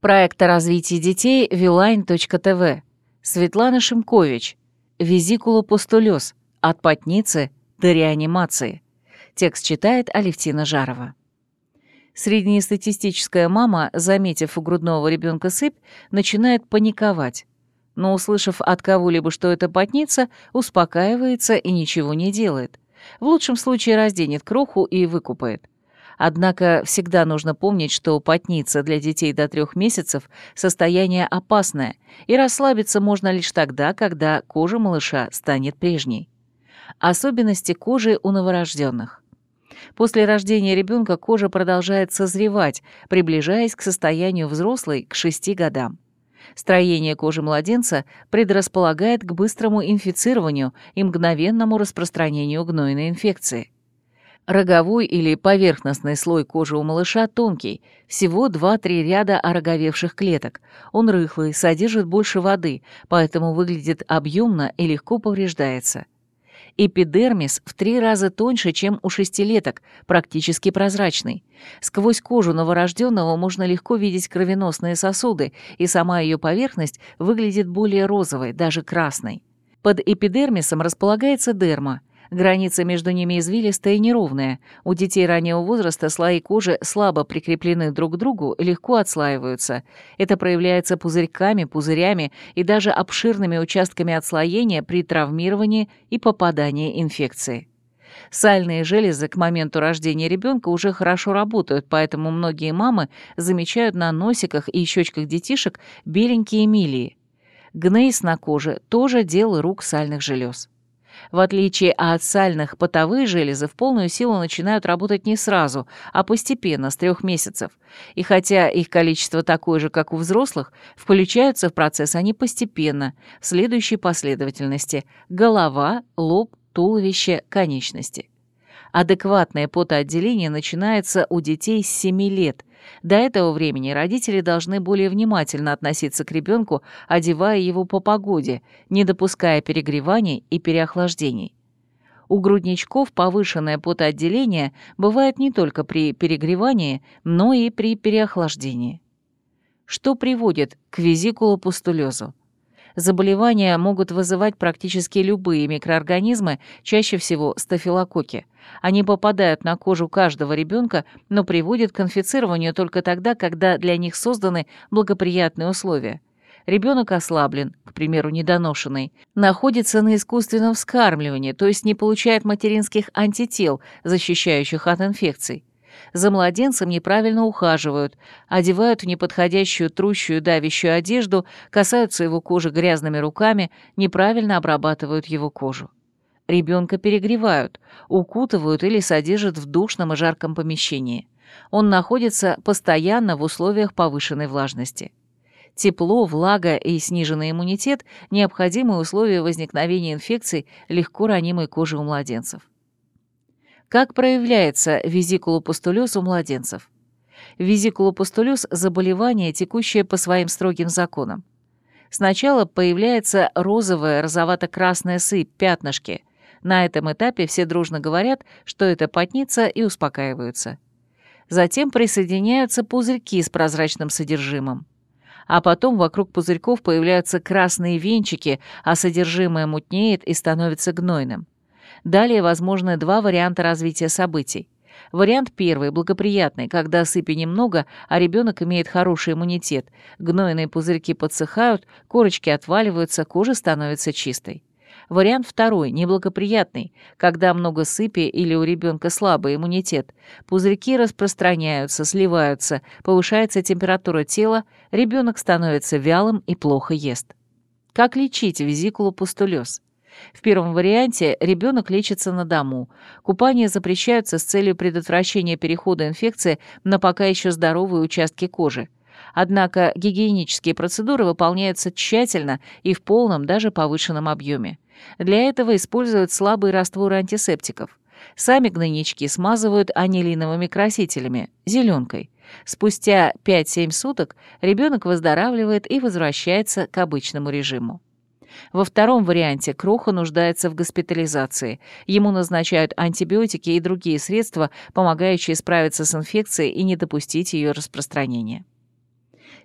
Проект о развитии детей Viline.tv. Светлана Шимкович. Визикулопустулез. От потницы до реанимации. Текст читает Алевтина Жарова. Среднестатистическая мама, заметив у грудного ребенка сыпь, начинает паниковать. Но, услышав от кого-либо, что это потница, успокаивается и ничего не делает. В лучшем случае разденет кроху и выкупает. Однако всегда нужно помнить, что потница для детей до 3 месяцев – состояние опасное, и расслабиться можно лишь тогда, когда кожа малыша станет прежней. Особенности кожи у новорожденных. После рождения ребенка кожа продолжает созревать, приближаясь к состоянию взрослой к 6 годам. Строение кожи младенца предрасполагает к быстрому инфицированию и мгновенному распространению гнойной инфекции. Роговой или поверхностный слой кожи у малыша тонкий, всего 2-3 ряда ороговевших клеток. Он рыхлый, содержит больше воды, поэтому выглядит объемно и легко повреждается. Эпидермис в 3 раза тоньше, чем у шестилеток, практически прозрачный. Сквозь кожу новорожденного можно легко видеть кровеносные сосуды, и сама ее поверхность выглядит более розовой, даже красной. Под эпидермисом располагается дерма. Граница между ними извилистая и неровная. У детей раннего возраста слои кожи слабо прикреплены друг к другу, легко отслаиваются. Это проявляется пузырьками, пузырями и даже обширными участками отслоения при травмировании и попадании инфекции. Сальные железы к моменту рождения ребенка уже хорошо работают, поэтому многие мамы замечают на носиках и щечках детишек беленькие милии. Гнейс на коже тоже дело рук сальных желез. В отличие от сальных, потовые железы в полную силу начинают работать не сразу, а постепенно, с 3 месяцев. И хотя их количество такое же, как у взрослых, включаются в процесс они постепенно, в следующей последовательности: голова, лоб, туловище, конечности. Адекватное потоотделение начинается у детей с 7 лет. До этого времени родители должны более внимательно относиться к ребенку, одевая его по погоде, не допуская перегреваний и переохлаждений. У грудничков повышенное потоотделение бывает не только при перегревании, но и при переохлаждении. Что приводит к визикулопустулезу? Заболевания могут вызывать практически любые микроорганизмы, чаще всего стафилококки. Они попадают на кожу каждого ребенка, но приводят к инфицированию только тогда, когда для них созданы благоприятные условия. Ребенок ослаблен, к примеру, недоношенный, находится на искусственном вскармливании, то есть не получает материнских антител, защищающих от инфекций. За младенцем неправильно ухаживают, одевают в неподходящую трущую давящую одежду, касаются его кожи грязными руками, неправильно обрабатывают его кожу. Ребенка перегревают, укутывают или содержат в душном и жарком помещении. Он находится постоянно в условиях повышенной влажности. Тепло, влага и сниженный иммунитет – необходимые условия возникновения инфекций легко ранимой кожи у младенцев. Как проявляется визикулопустулез у младенцев? Визикулопустулез – заболевание, текущее по своим строгим законам. Сначала появляется розовая, розовато-красная сыпь, пятнышки. На этом этапе все дружно говорят, что это потница, и успокаиваются. Затем присоединяются пузырьки с прозрачным содержимым. А потом вокруг пузырьков появляются красные венчики, а содержимое мутнеет и становится гнойным. Далее возможны 2 варианта развития событий. Вариант первый, благоприятный, когда сыпи немного, а ребенок имеет хороший иммунитет. Гнойные пузырьки подсыхают, корочки отваливаются, кожа становится чистой. Вариант второй, неблагоприятный, когда много сыпи или у ребенка слабый иммунитет. Пузырьки распространяются, сливаются, повышается температура тела, ребенок становится вялым и плохо ест. Как лечить визикулопустулез? В первом варианте ребенок лечится на дому. Купания запрещаются с целью предотвращения перехода инфекции на пока еще здоровые участки кожи. Однако гигиенические процедуры выполняются тщательно и в полном, даже повышенном объеме. Для этого используют слабые растворы антисептиков. Сами гнойнички смазывают анилиновыми красителями, зеленкой. Спустя 5-7 суток ребенок выздоравливает и возвращается к обычному режиму. Во втором варианте кроха нуждается в госпитализации. Ему назначают антибиотики и другие средства, помогающие справиться с инфекцией и не допустить ее распространения.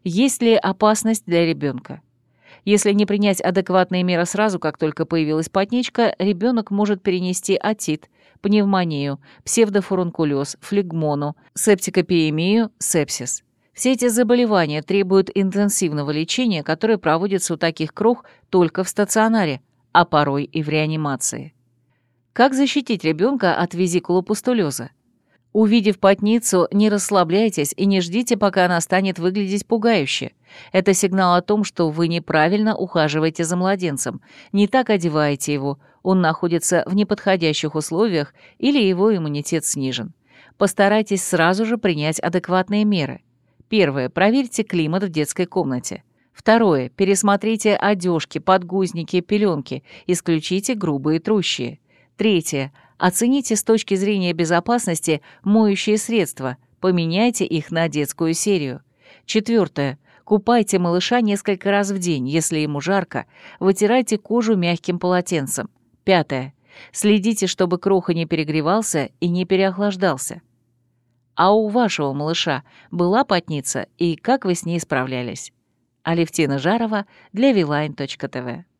Есть ли опасность для ребенка? Если не принять адекватные меры сразу, как только появилась потничка, ребенок может перенести отит, пневмонию, псевдофурункулез, флегмону, септикопиемию, сепсис. Все эти заболевания требуют интенсивного лечения, которое проводится у таких крох только в стационаре, а порой и в реанимации. Как защитить ребенка от везикулопустулеза? Увидев потницу, не расслабляйтесь и не ждите, пока она станет выглядеть пугающе. Это сигнал о том, что вы неправильно ухаживаете за младенцем, не так одеваете его, он находится в неподходящих условиях или его иммунитет снижен. Постарайтесь сразу же принять адекватные меры. Первое. Проверьте климат в детской комнате. Второе. Пересмотрите одежки, подгузники, пеленки, исключите грубые трущие. Третье. Оцените с точки зрения безопасности моющие средства, поменяйте их на детскую серию. Четвертое. Купайте малыша несколько раз в день, если ему жарко, вытирайте кожу мягким полотенцем. Пятое. Следите, чтобы кроха не перегревался и не переохлаждался. А у вашего малыша была потница и как вы с ней справлялись? Алевтина Жарова для Viline.tv